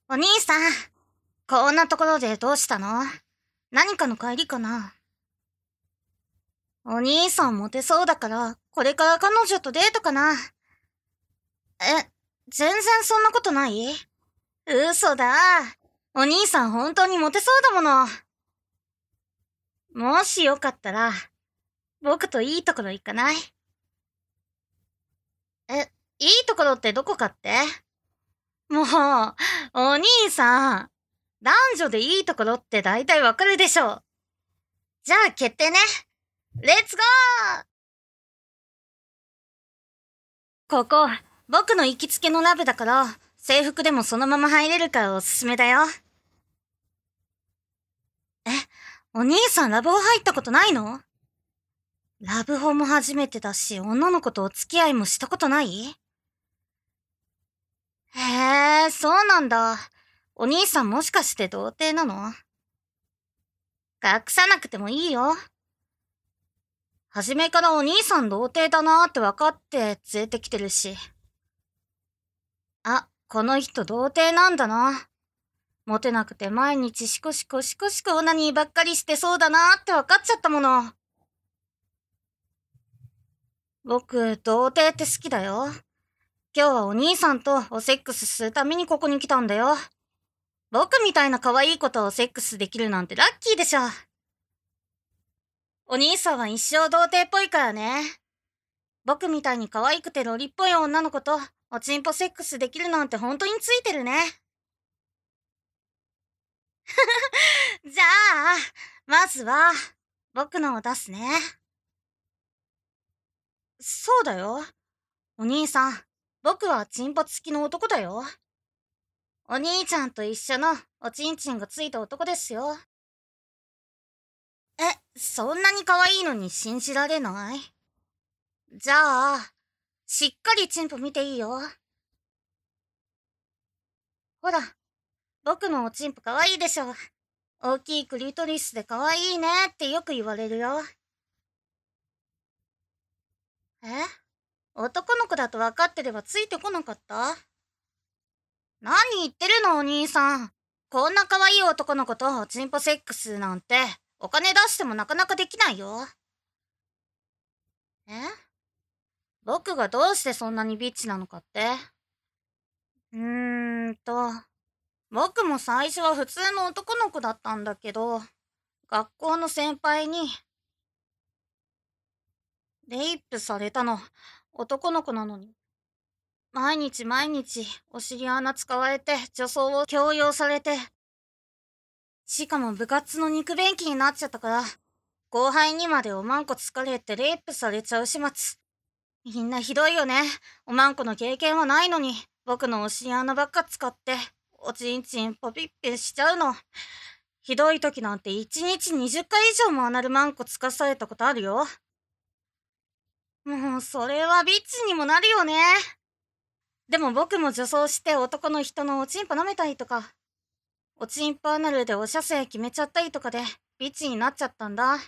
お兄さん、こんなところでどうしたの？何かの帰りかな？お兄さんモテそうだから、これから彼女とデートかな？え、全然そんなことない？嘘だ。お兄さん本当にモテそうだもの。もしよかったら、僕といいところ行かない？え、いいところってどこかって？もう、お兄さん、男女でいいところって大体わかるでしょ。じゃあ決定ね。レッツゴー！ここ、僕の行きつけのラブだから、制服でもそのまま入れるからおすすめだよ。え、お兄さんラブホ入ったことないの？ラブホも初めてだし、女の子とお付き合いもしたことない？へえ、そうなんだ。お兄さんもしかして童貞なの？隠さなくてもいいよ。初めからお兄さん童貞だなーって分かって連れてきてるし。あ、この人童貞なんだな。モテなくて毎日シコシコシコシコオナニーばっかりしてそうだなーって分かっちゃったもの。僕、童貞って好きだよ。今日はお兄さんとおセックスするためにここに来たんだよ。僕みたいな可愛い子とセックスできるなんてラッキーでしょ。お兄さんは一生童貞っぽいからね。僕みたいに可愛くてロリっぽい女の子とおちんぽセックスできるなんて本当についてるね。じゃあ、まずは、僕のを出すね。そうだよ。お兄さん、僕はチンポ付きの男だよ。お兄ちゃんと一緒のおちんちんがついた男ですよ。そんなに可愛いのに信じられない？じゃあ、しっかりチンポ見ていいよ。ほら、僕のおちんぽ可愛いでしょ。大きいクリトリスで可愛いねってよく言われるよ。え？男の子だと分かってればついてこなかった？何言ってるのお兄さん。こんな可愛い男の子とおちんぽセックスなんてお金出してもなかなかできないよ。え？僕がどうしてそんなにビッチなのかって？うーんと、僕も最初は普通の男の子だったんだけど、学校の先輩にレイプされたの。男の子なのに。毎日毎日お尻穴使われて女装を強要されて、しかも部活の肉便器になっちゃったから、後輩にまでおまんこつかれてレイプされちゃう始末。みんなひどいよね。おまんこの経験はないのに、僕のお尻穴ばっか使って、おちんちんポピッピしちゃうの。ひどい時なんて1日20回以上もアナルマンコつかされたことあるよ。もうそれはビッチにもなるよね。でも僕も女装して男の人のおちんぽ舐めたりとか、おちんぽアナルでお射精決めちゃったりとかで、ビッチになっちゃったんだ。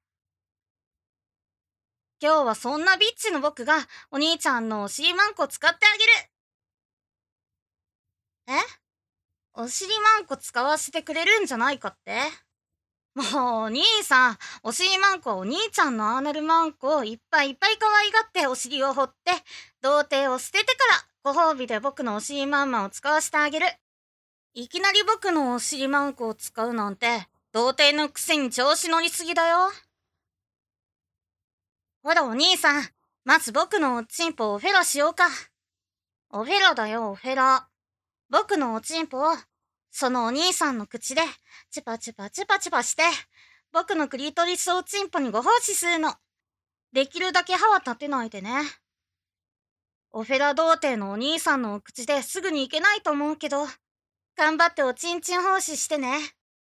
今日はそんなビッチの僕がお兄ちゃんのお尻マンコ使ってあげる。え？お尻マンコ使わせてくれるんじゃないかって？もうお兄さん、お尻マンコはお兄ちゃんのアーナルマンコをいっぱいいっぱい可愛がってお尻を掘って、童貞を捨ててからご褒美で僕のお尻マンマを使わせてあげる。いきなり僕のお尻マンコを使うなんて、童貞のくせに調子乗りすぎだよ。ほらお兄さん、まず僕のおちんぽをオフェラしようか。オフェラだよ、オフェラ。僕のおちんぽを、そのお兄さんの口で、チュパチュパチュパチュパして、僕のクリトリスおちんぽにご奉仕するの。できるだけ歯は立てないでね。オフェラ童貞のお兄さんのお口ですぐに行けないと思うけど、頑張っておちんちん奉仕してね。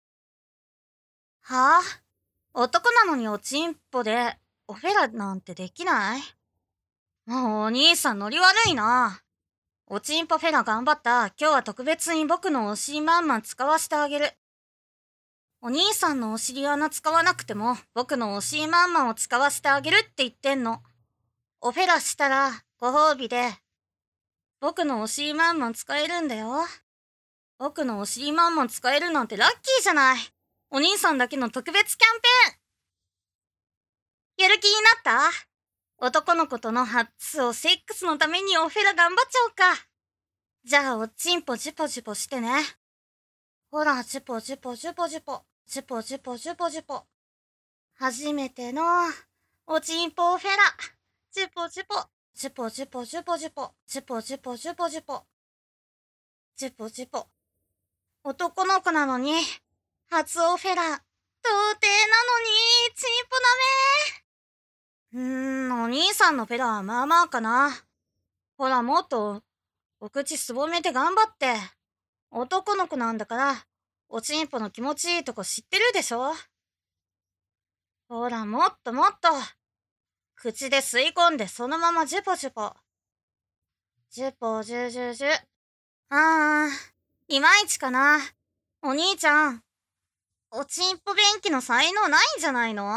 はあ？男なのにおちんぽで、オフェラなんてできない？もうお兄さんノリ悪いな。おちんぽフェラ頑張った。今日は特別に僕のお尻まんまん使わせてあげる。お兄さんのお尻穴使わなくても、僕のお尻まんまんを使わせてあげるって言ってんの。オフェラしたら、ご褒美で、僕のお尻まんまん使えるんだよ。 僕のお尻マンマン使えるなんてラッキーじゃない。お兄さんだけの特別キャンペーン。やる気になった？男の子との初をセックスのためにオフェラ頑張っちゃおうか。じゃあおちんぽジュポジュポしてね。ほら、ジュポジュポジュポジュポ。ジュポジュポジュポジュポ。初めてのおちんぽオフェラ。ジュポジュポ。ジュポジュポジュポジュポ。ジュポジュポジュポジュポ。ジュポジュポ。男の子なのに、初オフェラ。童貞なのに、チンポダメ。お兄さんのフェラはまあまあかな。ほら、もっと、お口すぼめて頑張って。男の子なんだから、おちんぽの気持ちいいとこ知ってるでしょ？ほら、もっともっと。口で吸い込んでそのままジュポジュポ。ジュポジュジュジュ。いまいちかな。お兄ちゃん、おちんぽ便器の才能ないんじゃないの？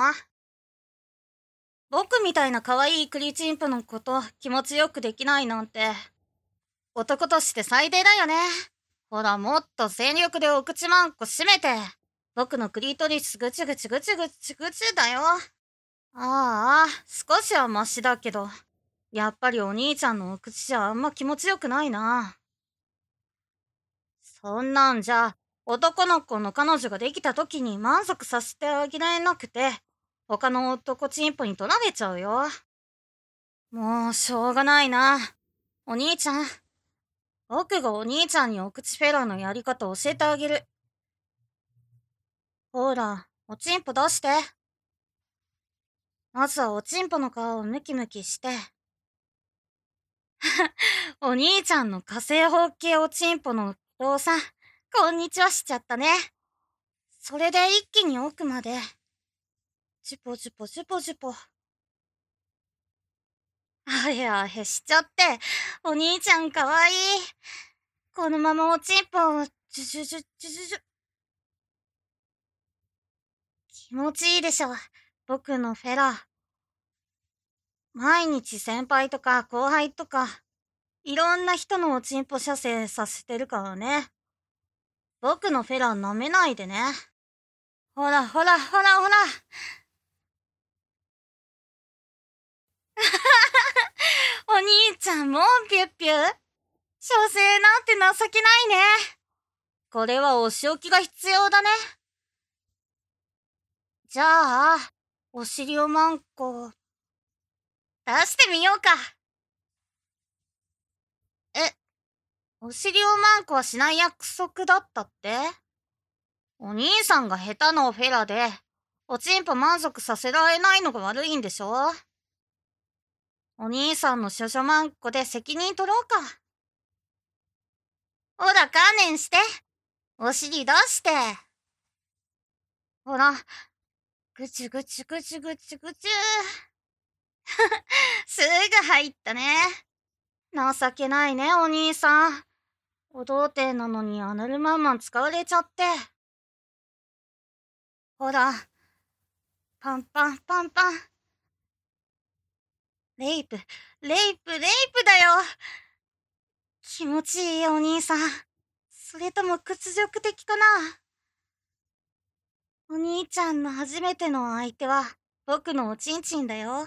僕みたいな可愛いクリチンポのこと気持ちよくできないなんて、男として最低だよね。ほら、もっと全力でお口マンコ閉めて。僕のクリトリスぐちぐちぐちぐちぐちだよ。ああ、少しはマシだけど、やっぱりお兄ちゃんのお口じゃあんま気持ちよくないな。そんなんじゃ、男の子の彼女ができた時に満足させてあげられなくて、他の男チンポに取られちゃうよ。もう、しょうがないな。お兄ちゃん。僕がお兄ちゃんにお口フェラのやり方教えてあげる。ほら、おちんぽ出して。まずはおちんぽの皮をムキムキして。お兄ちゃんの火星方形おちんぽのお父さん、こんにちはしちゃったね。それで一気に奥まで。ジュポジュポジュポジュポ。あへあへしちゃって、お兄ちゃんかわいい。このままおちんぽを、ジュジュジュジュジュジュ。気持ちいいでしょ、僕のフェラ。毎日先輩とか後輩とか、いろんな人のおちんぽ射精させてるからね。僕のフェラ舐めないでね。ほらほらほらほら。お兄ちゃんもうピュッピュ。射精なんて情けないね。これはお仕置きが必要だね。じゃあ、お尻をマンコ、出してみようか。え、お尻をマンコはしない約束だったって？お兄さんが下手なオフェラで、おちんぽ満足させられないのが悪いんでしょ？お兄さんの処女マンコで責任取ろうか。ほら、観念して。お尻出して。ほら、ぐちゅぐちゅぐちゅぐちゅぐちゅ。すぐ入ったね。情けないね、お兄さん。お童貞なのにアナルマンマン使われちゃって。ほら、パンパンパンパン。レイプ、レイプ、レイプだよ。気持ちいいお兄さん。それとも屈辱的かな。お兄ちゃんの初めての相手は僕のおちんちんだよ。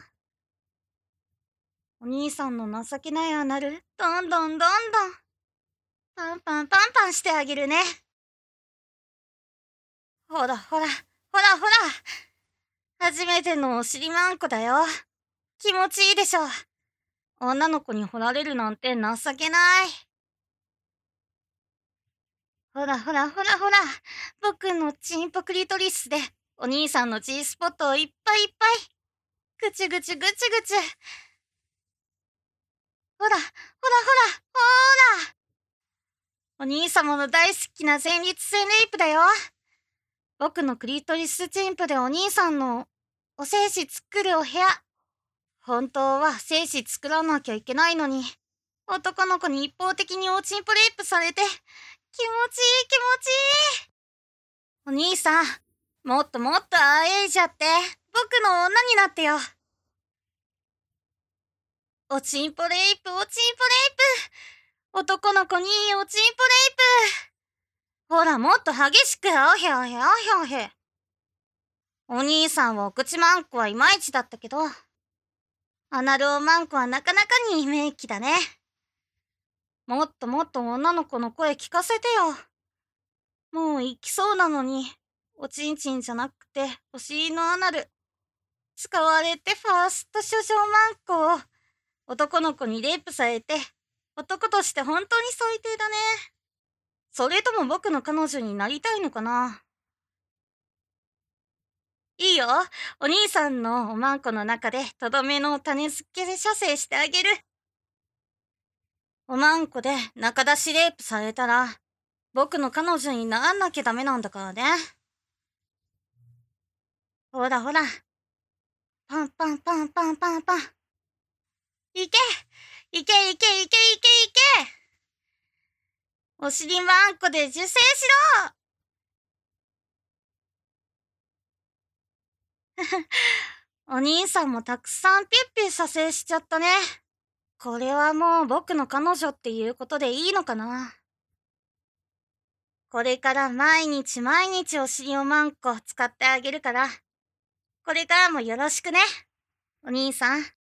お兄さんの情けないアナル、どんどんどんどん。パンパンパンパンしてあげるね。ほらほら、ほらほら。初めてのお尻マンコだよ。気持ちいいでしょ。女の子に掘られるなんて情けない。ほらほらほらほら。僕のチンポクリトリスで、お兄さんの G スポットをいっぱいいっぱい。ぐちゅぐちゅぐちゅぐちゅ。ほら、ほらほら、ほら。お兄様の大好きな前立腺レイプだよ。僕のクリトリスチンプでお兄さんのお精子作るお部屋。本当は精子作らなきゃいけないのに、男の子に一方的におちんぽレイプされて、気持ちいい気持ちいい。お兄さん、もっともっとあえいじゃって、僕の女になってよ。おちんぽレイプ、おちんぽレイプ。男の子におちんぽレイプ。 ほら、もっと激しく、おへおへおへおへ。お兄さんはお口まんこはいまいちだったけど、アナルおまんこはなかなかに名器だね。もっともっと女の子の声聞かせてよ。もう行きそうなのに、おちんちんじゃなくて、お尻のアナル。使われてファースト処女マンコを、男の子にレイプされて、男として本当に最低だね。それとも僕の彼女になりたいのかな。いいよ。お兄さんのおまんこの中でとどめの種付けで射精してあげる。おまんこで中出しレイプされたら、僕の彼女にならなきゃダメなんだからね。ほらほら。パンパンパンパンパンパン。いけいけいけいけいけいけ。お尻まんこで受精しろ。お兄さんもたくさんピュッピュ射精しちゃったね。これはもう僕の彼女っていうことでいいのかな。これから毎日毎日お尻をまんこ使ってあげるから、これからもよろしくね、お兄さん。